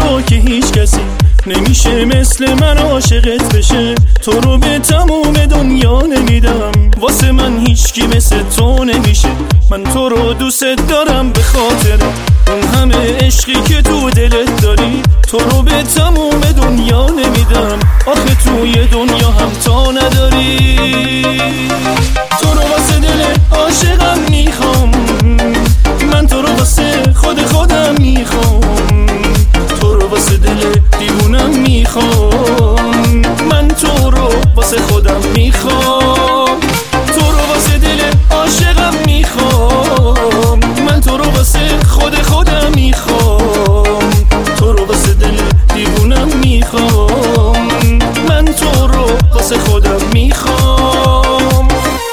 تو که هیچ کسی نمیشه مثل من عاشقت بشه. تو رو به تموم دنیا نمیدم، واسه من هیچکی مثل تو نمیشه. من تو رو دوست دارم به خاطر اون همه عشقی که تو دلت داری. تو رو به تموم دنیا نمیدم، آخه توی دنیا هم تا نداری. تو رو واسه دل عاشقم میخوام، من تو رو واسه خودم میخوام. تو رو واسه دل دیوونم میخوام، من تو رو واسه خودم میخوام. تو رو واسه دل عاشقم میخوام، من تو رو واسه خودم میخوام. تو رو واسه دل دیوونم میخوام، من تو رو واسه خودم میخوام.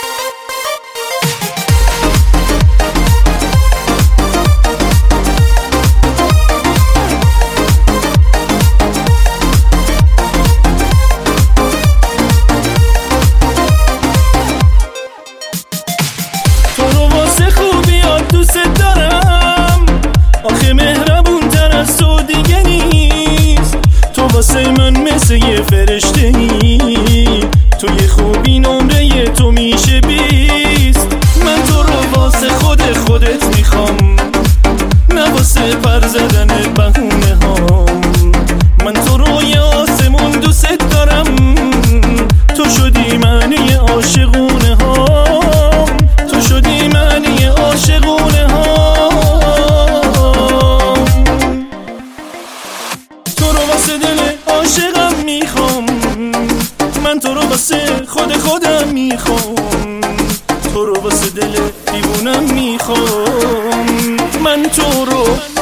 دوست دارم، آخه مهربون تر از تو دیگه نیست. تو واسه من مثل یه فرشته ای، توی خوبی نمره تو میشه 20. من تو رو واسه خودت میخوام، نه واسه پر زدن بهونه هام. من تو رو یه آسمون دوست دارم، تو شدی معنی عاشقونه هام. تو شدی معنی عاشقونه هام. تو رو واسه دل عاشقم میخوام، من تو رو واسه خودم میخوام. تو رو واسه دل دیوونم میخوام، من تو رو